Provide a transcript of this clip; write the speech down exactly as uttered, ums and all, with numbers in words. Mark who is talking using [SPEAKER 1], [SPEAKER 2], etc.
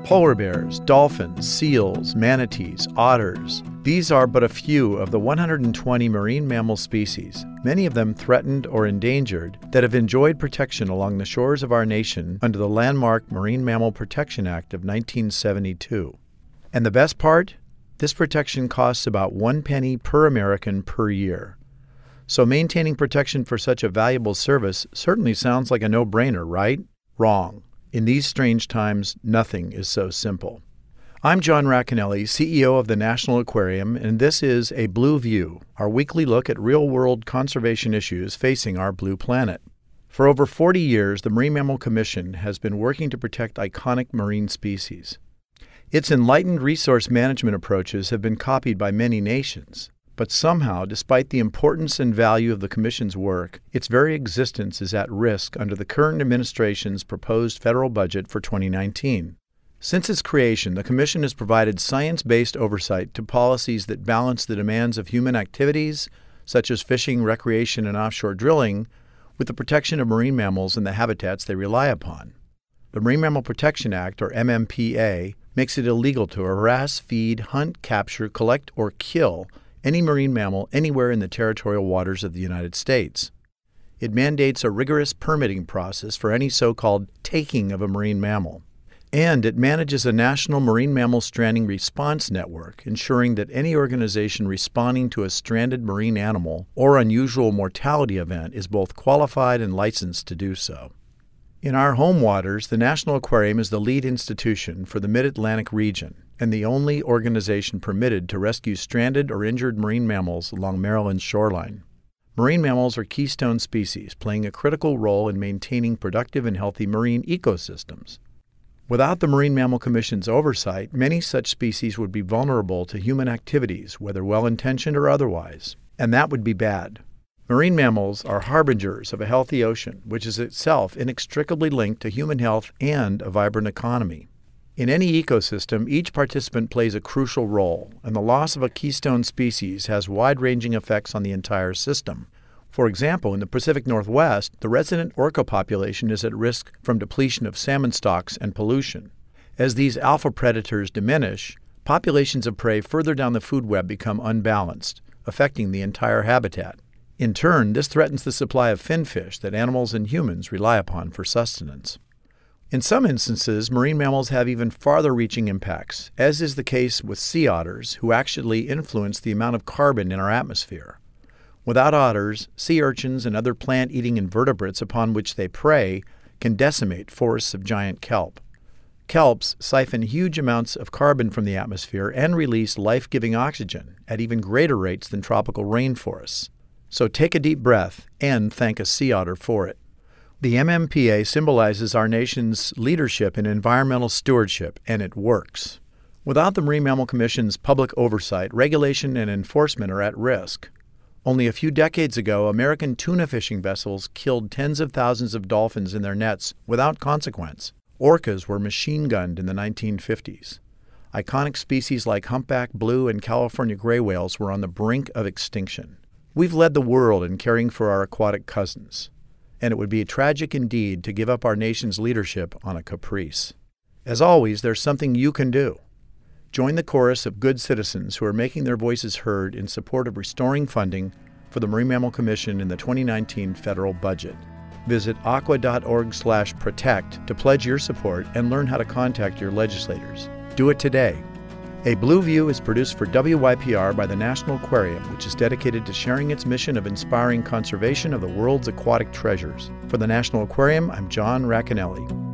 [SPEAKER 1] Polar bears, dolphins, seals, manatees, otters. These are but a few of the one hundred twenty marine mammal species, many of them threatened or endangered, that have enjoyed protection along the shores of our nation under the landmark Marine Mammal Protection Act of nineteen seventy-two. And the best part? This protection costs about one penny per American per year. So maintaining protection for such a valuable service certainly sounds like a no-brainer, right? Wrong. In these strange times, nothing is so simple. I'm John Racanelli, C E O of the National Aquarium, and this is A Blue View, our weekly look at real-world conservation issues facing our blue planet. For over forty years, the Marine Mammal Commission has been working to protect iconic marine species. Its enlightened resource management approaches have been copied by many nations. But somehow, despite the importance and value of the Commission's work, its very existence is at risk under the current administration's proposed federal budget for twenty nineteen. Since its creation, the Commission has provided science-based oversight to policies that balance the demands of human activities, such as fishing, recreation, and offshore drilling, with the protection of marine mammals and the habitats they rely upon. The Marine Mammal Protection Act, or M M P A, makes it illegal to harass, feed, hunt, capture, collect, or kill any marine mammal anywhere in the territorial waters of the United States. It mandates a rigorous permitting process for any so-called taking of a marine mammal. And it manages a national marine mammal stranding response network, ensuring that any organization responding to a stranded marine animal or unusual mortality event is both qualified and licensed to do so. In our home waters, the National Aquarium is the lead institution for the Mid-Atlantic region and the only organization permitted to rescue stranded or injured marine mammals along Maryland's shoreline. Marine mammals are keystone species, playing a critical role in maintaining productive and healthy marine ecosystems. Without the Marine Mammal Commission's oversight, many such species would be vulnerable to human activities, whether well-intentioned or otherwise, and that would be bad. Marine mammals are harbingers of a healthy ocean, which is itself inextricably linked to human health and a vibrant economy. In any ecosystem, each participant plays a crucial role, and the loss of a keystone species has wide-ranging effects on the entire system. For example, in the Pacific Northwest, the resident orca population is at risk from depletion of salmon stocks and pollution. As these alpha predators diminish, populations of prey further down the food web become unbalanced, affecting the entire habitat. In turn, this threatens the supply of finfish that animals and humans rely upon for sustenance. In some instances, marine mammals have even farther-reaching impacts, as is the case with sea otters, who actually influence the amount of carbon in our atmosphere. Without otters, sea urchins and other plant-eating invertebrates upon which they prey can decimate forests of giant kelp. Kelps siphon huge amounts of carbon from the atmosphere and release life-giving oxygen at even greater rates than tropical rainforests. So take a deep breath and thank a sea otter for it. The M M P A symbolizes our nation's leadership in environmental stewardship, and it works. Without the Marine Mammal Commission's public oversight, regulation and enforcement are at risk. Only a few decades ago, American tuna fishing vessels killed tens of thousands of dolphins in their nets without consequence. Orcas were machine-gunned in the nineteen fifties. Iconic species like humpback blue and California gray whales were on the brink of extinction. We've led the world in caring for our aquatic cousins, and it would be tragic indeed to give up our nation's leadership on a caprice. As always, there's something you can do. Join the chorus of good citizens who are making their voices heard in support of restoring funding for the Marine Mammal Commission in the twenty nineteen federal budget. Visit aqua dot org slash protect to pledge your support and learn how to contact your legislators. Do it today. A Blue View is produced for W Y P R by the National Aquarium, which is dedicated to sharing its mission of inspiring conservation of the world's aquatic treasures. For the National Aquarium, I'm John Racanelli.